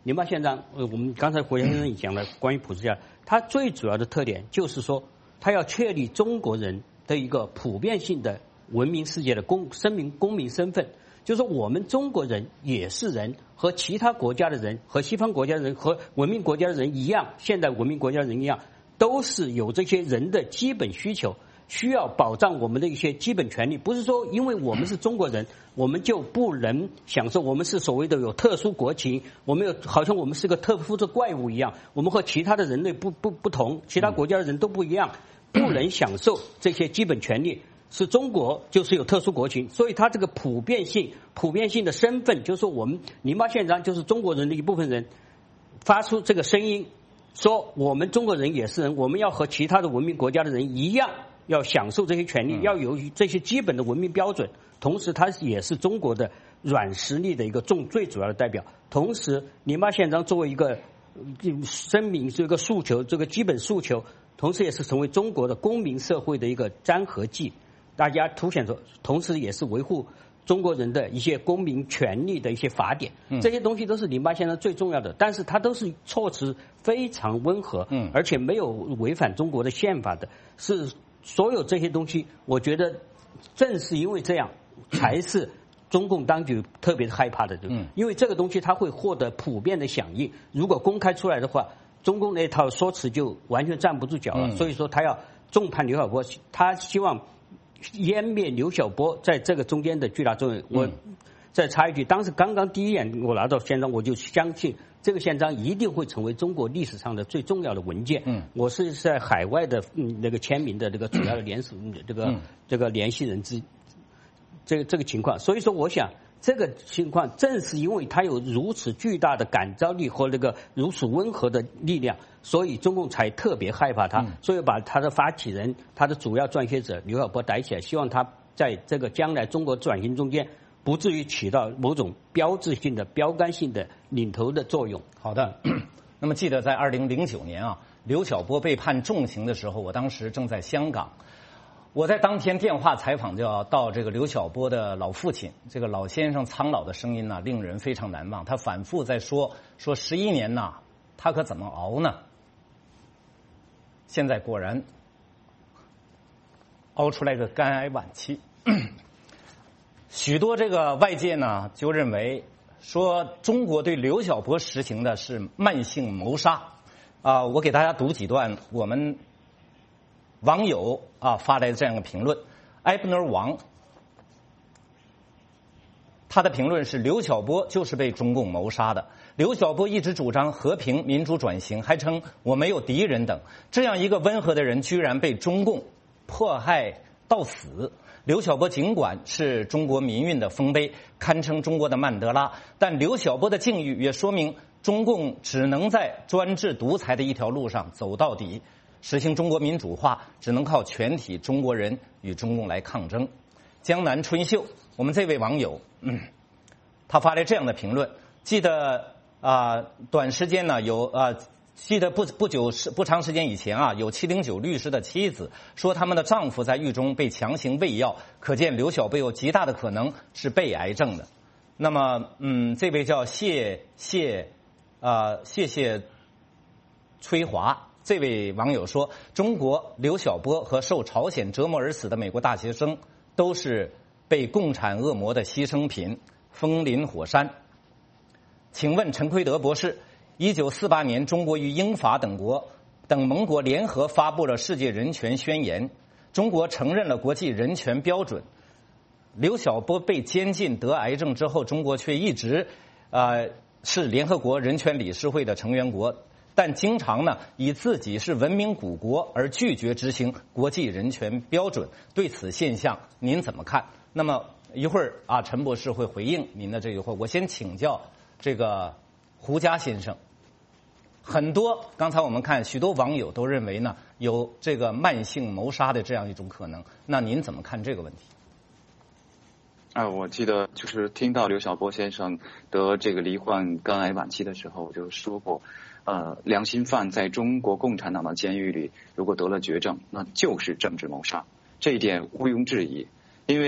联邦宪章，呃，我们刚才胡先生也讲了，关于普世价值，它最主要的特点就是说，它要确立中国人的一个普遍性的文明世界的公声明公民身份，就是说我们中国人也是人，和其他国家的人、和西方国家的人、和文明国家的人一样，现代文明国家的人一样，都是有这些人的基本需求。需要保障我们的一些基本权利，不是说因为我们是中国人，我们就不能享受，我们是所谓的有特殊国情，我们有好像我们是个特殊的怪物一样，我们和其他的人类不不不同，其他国家的人都不一样，不能享受这些基本权利。是中国就是有特殊国情，所以它这个普遍性、普遍性的身份，就是说我们联邦宪章就是中国人的一部分人发出这个声音，说我们中国人也是人，我们要和其他的文明国家的人一样。要享受这些权利，要有这些基本的文明标准，同时它也是中国的软实力的一个重最主要的代表。同时，联邦宪章作为一个声明这个诉求，这个基本诉求，同时也是成为中国的公民社会的一个粘合剂。大家凸显出，同时也是维护中国人的一些公民权利的一些法典，这些东西都是联邦宪章最重要的，但是它都是措辞非常温和，嗯，而且没有违反中国的宪法的，是。所有这些东西，我觉得正是因为这样，才是中共当局特别害怕的。嗯，因为这个东西它会获得普遍的响应，如果公开出来的话，中共那套说辞就完全站不住脚了。嗯、所以说，他要重判刘晓波，他希望湮灭刘晓波在这个中间的巨大作用。我再插一句，当时刚刚第一眼我拿到宪章，我就相信。这个宪章一定会成为中国历史上的最重要的文件。嗯，我是在海外的嗯那个签名的这个主要的联署这个、嗯、这个联系人之这个这个情况，所以说我想这个情况正是因为它有如此巨大的感召力和那个如此温和的力量，所以中共才特别害怕它，嗯、所以把他的发起人、他的主要撰写者刘晓波逮起来，希望他在这个将来中国转型中间。不至于起到某种标志性的、标杆性的领头的作用。 好的，那么记得在二零零九年啊，刘晓波被判重刑的时候，我当时正在香港。我在当天电话采访就要到这个刘晓波的老父亲，这个老先生苍老的声音呢、啊，令人非常难忘。他反复在说说十一年呐，他可怎么熬呢？现在果然熬出来个肝癌晚期。许多这个外界呢就认为说中国对刘晓波实行的是慢性谋杀啊、呃，我给大家读几段我们网友啊发来的这样一个评论。埃布尔王他的评论是：刘晓波就是被中共谋杀的。刘晓波一直主张和平民主转型，还称我没有敌人等，这样一个温和的人居然被中共迫害到死。刘晓波尽管是中国民运的丰碑，堪称中国的曼德拉，但刘晓波的境遇也说明中共只能在专制独裁的一条路上走到底，实行中国民主化只能靠全体中国人与中共来抗争。江南春秀，我们这位网友，嗯，他发来这样的评论：记得啊、呃，短时间呢有啊。呃记得不不久是不长时间以前啊，有七零九律师的妻子说他们的丈夫在狱中被强行喂药，可见刘晓波有极大的可能是被癌症的。那么，嗯，这位叫谢谢啊、呃、谢谢崔华这位网友说，中国刘晓波和受朝鲜折磨而死的美国大学生都是被共产恶魔的牺牲品，风林火山。请问陈奎德博士，一九四八年，中国与英法等国等盟国联合发布了《世界人权宣言》，中国承认了国际人权标准。刘晓波被监禁得癌症之后，中国却一直呃是联合国人权理事会的成员国，但经常呢以自己是文明古国而拒绝执行国际人权标准。对此现象您怎么看？那么一会儿啊，陈博士会回应您的这个话。我先请教这个胡佳先生。很多刚才我们看许多网友都认为呢有这个慢性谋杀的这样一种可能，那您怎么看这个问题？ 啊，我记得就是听到刘晓波先生得这个罹患肝癌晚期的时候，我就说过，呃，良心犯在中国共产党的监狱里，如果得了绝症，那就是政治谋杀，这一点毋庸置疑。因为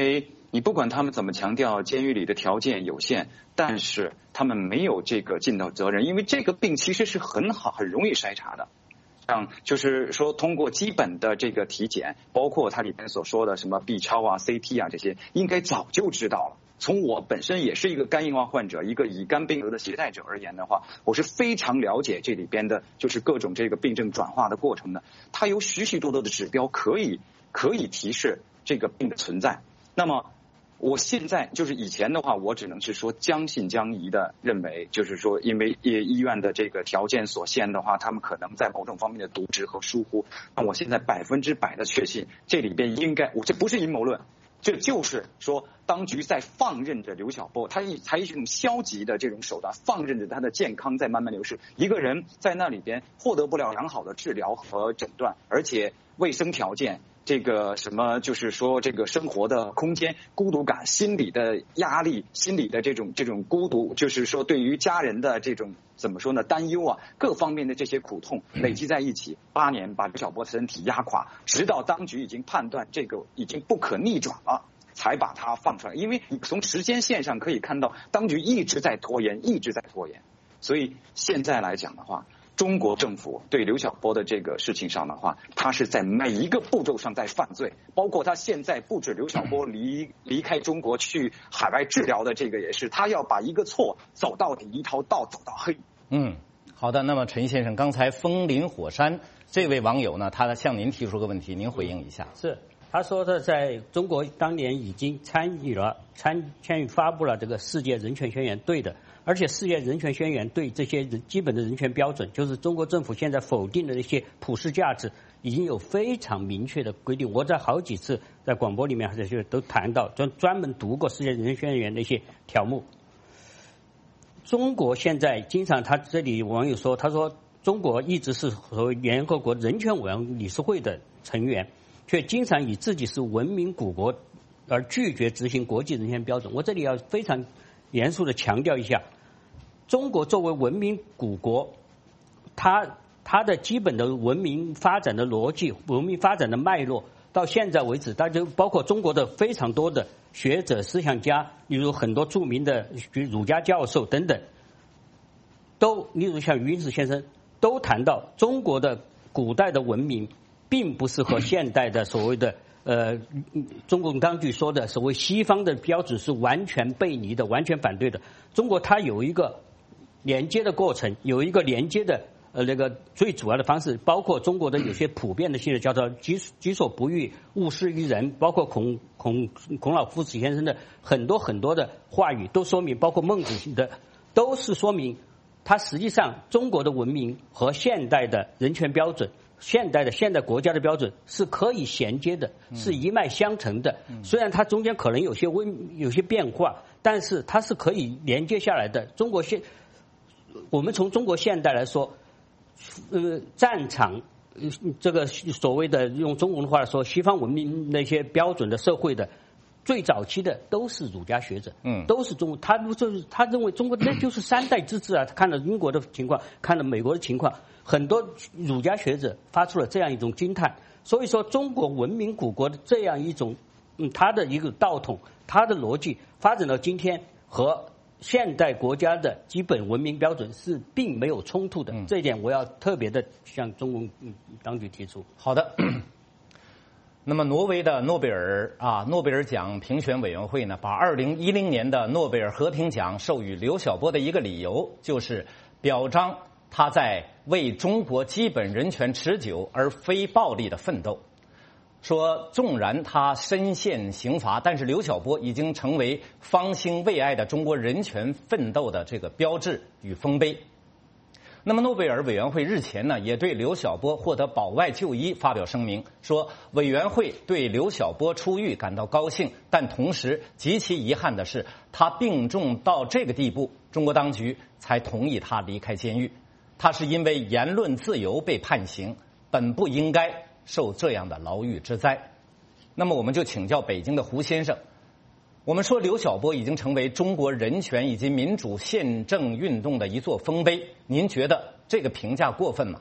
你不管他们怎么强调监狱里的条件有限，但是他们没有这个尽到责任，因为这个病其实是很好很容易筛查的。像就是说通过基本的这个体检，包括它里面所说的什么 B 超啊 C T 啊这些，应该早就知道了。从我本身也是一个肝硬化患者，一个乙肝病毒的携带者而言的话，我是非常了解这里边的就是各种这个病症转化的过程的。它有许许多多的指标可以可以提示这个病的存在。那么我现在就是以前的话，我只能是说将信将疑的认为，就是说因为医院的这个条件所限的话，他们可能在某种方面的渎职和疏忽。那我现在百分之百的确信，这里边应该，我这不是阴谋论，这就是说当局在放任着刘晓波，他采取一种消极的这种手段，放任着他的健康在慢慢流失。一个人在那里边获得不了良好的治疗和诊断，而且卫生条件。这个什么就是说这个生活的空间、孤独感、心理的压力、心理的这种这种孤独，就是说对于家人的这种怎么说呢担忧啊，各方面的这些苦痛累积在一起，八年把刘晓波的身体压垮，直到当局已经判断这个已经不可逆转了，才把它放出来。因为你从时间线上可以看到，当局一直在拖延，一直在拖延。所以现在来讲的话，中国政府对刘晓波的这个事情上的话，他是在每一个步骤上在犯罪，包括他现在不止刘晓波离离开中国去海外治疗的这个也是，他要把一个错走到底，一条道走到黑。 嗯，好的。那么陈先生，刚才风林火山这位网友呢，他向您提出个问题，您回应一下。 是，他说的在中国当年已经参与了参参与发布了这个世界人权宣言，对的。而且世界人权宣言对这些基本的人权标准，就是中国政府现在否定的那些普世价值，已经有非常明确的规定。我在好几次在广播里面还是都谈到，专专门读过世界人权宣言的一些条目。中国现在经常，他这里网友说，他说中国一直是所谓联合国人权委员会理事会的成员，却经常以自己是文明古国而拒绝执行国际人权标准。我这里要非常严肃地强调一下，中国作为文明古国，它它的基本的文明发展的逻辑、文明发展的脉络，到现在为止，大家包括中国的非常多的学者、思想家，例如很多著名的儒家教授等等，都例如像余英时先生，都谈到中国的古代的文明，并不是和现代的所谓的呃中共当局说的所谓西方的标准是完全背离的、完全反对的。中国它有一个连接的过程，有一个连接的呃那个最主要的方式，包括中国的有些普遍的性质叫做己己所不欲，勿施于人，包括孔孔孔老夫子先生的很多很多的话语都说明，包括孟子的都是说明，它实际上中国的文明和现代的人权标准、现代的现代国家的标准是可以衔接的，是一脉相承的。虽然它中间可能有些微有些变化，但是它是可以连接下来的。中国现我们从中国现代来说，呃，战场，这个所谓的用中国的话来说，西方文明那些标准的社会的最早期的都是儒家学者，嗯，都是中国，他就是他认为中国那就是三代之治啊。他看了英国的情况，看了美国的情况，很多儒家学者发出了这样一种惊叹。所以说，中国文明古国的这样一种，嗯，他的一个道统，他的逻辑发展到今天和现代国家的基本文明标准是并没有冲突的，嗯、这一点我要特别的向中共当局提出。 好的。那么，挪威的诺贝尔啊诺贝尔奖评选委员会呢，把二零一零年的诺贝尔和平奖授予刘晓波的一个理由，就是表彰他在为中国基本人权持久而非暴力的奋斗。说纵然他身陷刑罚，但是刘晓波已经成为方兴未艾的中国人权奋斗的这个标志与丰碑。那么诺贝尔委员会日前呢，也对刘晓波获得保外就医发表声明，说委员会对刘晓波出狱感到高兴，但同时极其遗憾的是，他病重到这个地步，中国当局才同意他离开监狱。他是因为言论自由被判刑，本不应该受这样的牢狱之灾。那么我们就请教北京的胡先生，我们说刘晓波已经成为中国人权以及民主宪政运动的一座丰碑，您觉得这个评价过分吗？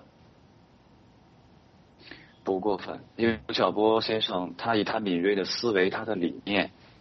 不过分，因为刘晓波先生他以他敏锐的思维、他的理念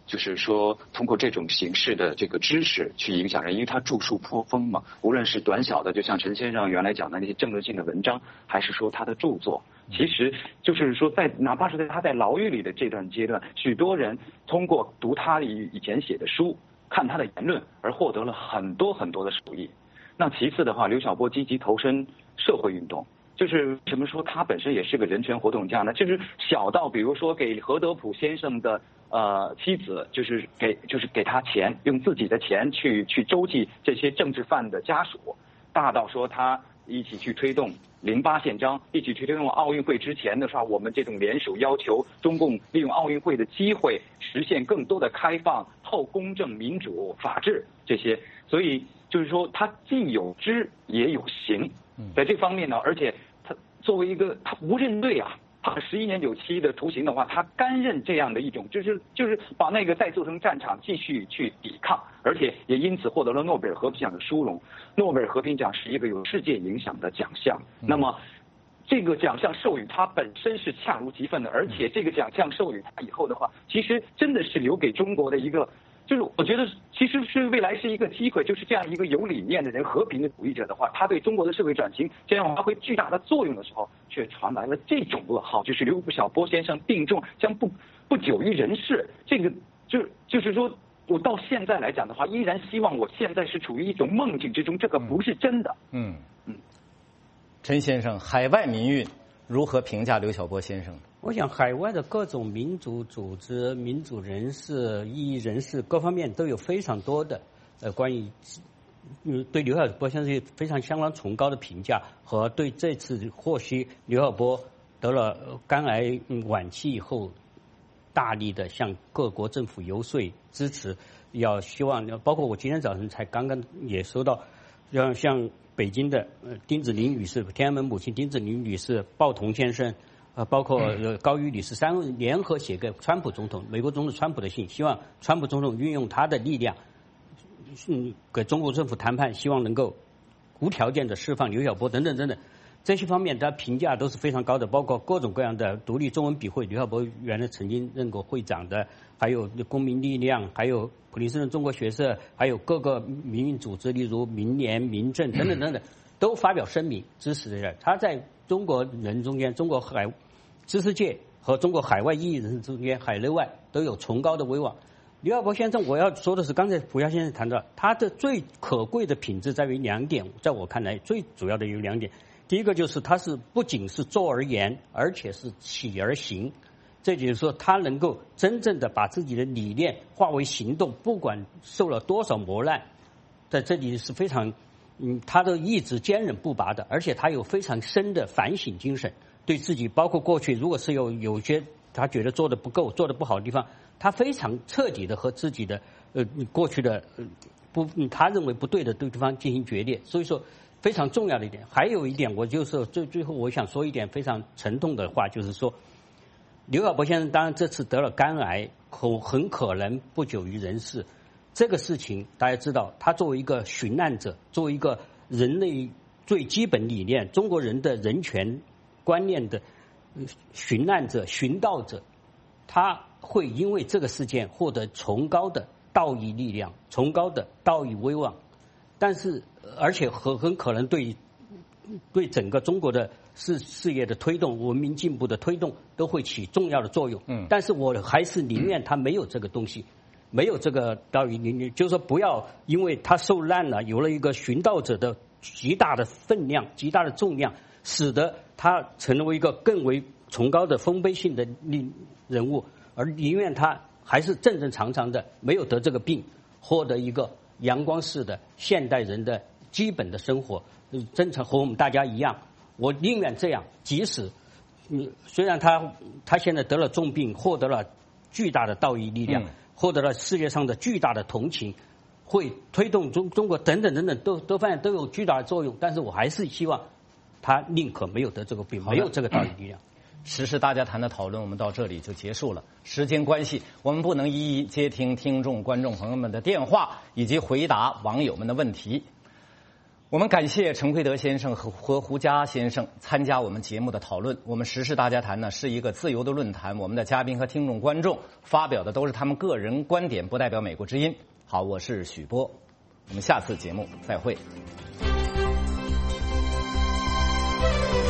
就是说通过这种形式的这个知识去影响人，因为他著述颇丰嘛，无论是短小的，就像陈先生原来讲的那些政治性的文章，还是说他的著作，其实就是说在哪怕是在他在牢狱里的这段阶段，许多人通过读他以以前写的书，看他的言论而获得了很多很多的收益。那其次的话，刘晓波积极投身社会运动。就是为什么说他本身也是个人权活动家呢？就是小到比如说给何德普先生的呃妻子，就是给就是给他钱，用自己的钱去去周济这些政治犯的家属；大到说他一起去推动零八宪章，一起去推动奥运会之前的话，我们这种联手要求中共利用奥运会的机会实现更多的开放、后公正、民主、法治这些。所以就是说，他既有知也有行。在这方面呢，而且他作为一个他不认罪啊，他十一年有期的徒刑的话，他甘任这样的一种，就是就是把那个再做成战场，继续去抵抗，而且也因此获得了诺贝尔和平奖的殊荣。诺贝尔和平奖是一个有世界影响的奖项，嗯、那么这个奖项授予他本身是恰如其分的，而且这个奖项授予他以后的话，其实真的是留给中国的一个。就是我觉得其实是未来是一个机会，就是这样一个有理念的人、和平的主义者的话，他对中国的社会转型这样发挥巨大的作用的时候，却传来了这种噩耗，就是刘晓波先生病重，将不不久于人世。这个就就是说，我到现在来讲的话，依然希望我现在是处于一种梦境之中，这个不是真的。 嗯嗯，陈先生，海外民运如何评价刘晓波先生？ 我想，海外的各种民主组织、民主人士、异议人士各方面都有非常多的呃关于嗯对刘晓波先生非常相当崇高的评价，和对这次获悉刘晓波得了肝癌晚期以后，大力的向各国政府游说支持，要希望包括我今天早晨才刚刚也收到，像像北京的呃丁子霖女士、天安门母亲丁子霖女士、鲍彤先生。呃，包括呃高瑜女士三位联合写给川普总统、美国总统川普的信，希望川普总统运用他的力量，嗯，给中国政府谈判，希望能够无条件的释放刘晓波等等等等，这些方面他评价都是非常高的，包括各种各样的独立中文笔会，刘晓波原来曾经任过会长的，还有公民力量，还有普林斯顿中国学社，还有各个民运组织，例如民联、民政等等等等，都发表声明支持这个。他在中国人中间，中国海知识界和中国海外异议人士中间，海内外都有崇高的威望。刘晓波先生，我要说的是，刚才蒲霞先生谈到，他的最可贵的品质在于两点，在我看来，最主要的有两点。第一个就是他是不仅是坐而言，而且是起而行。这就是说，他能够真正的把自己的理念化为行动，不管受了多少磨难，在这里是非常，嗯，他的意志坚韧不拔的，而且他有非常深的反省精神。对自己，包括过去，如果是有有些他觉得做的不够、做的不好的地方，他非常彻底的和自己的呃过去的呃不他认为不对的地方进行决裂。所以说非常重要的一点。还有一点，我就是最最后我想说一点非常沉痛的话，就是说，刘晓波先生当然这次得了肝癌，很很可能不久于人世。这个事情大家知道，他作为一个寻难者，作为一个人类最基本理念，中国人的人权观念的寻难者、寻道者，他会因为这个事件获得崇高的道义力量、崇高的道义威望，但是而且很很可能对对整个中国的事事业的推动、文明进步的推动都会起重要的作用。嗯，但是我还是宁愿他没有这个东西，没有这个道义力量，就是说不要因为他受难了，有了一个寻道者的极大的分量、极大的重量，使得他成为一个更为崇高的丰碑性的人物，而宁愿他还是正正常常的没有得这个病，获得一个阳光式的现代人的基本的生活，正常和我们大家一样。我宁愿这样，即使嗯，虽然他他现在得了重病，获得了巨大的道义力量，嗯、获得了世界上的巨大的同情，会推动中中国等等等等都都发现都有巨大的作用，但是我还是希望他宁可没有得这个病，没有这个道义力量。 时事大家谈的讨论，我们到这里就结束了。时间关系，我们不能一一接听听众、观众朋友们的电话以及回答网友们的问题。 我们感谢陈奎德先生和和胡佳先生参加我们节目的讨论。我们时事大家谈呢是一个自由的论坛，我们的嘉宾和听众观众发表的都是他们个人观点，不代表美国之音。好，我是许波，我们下次节目再会。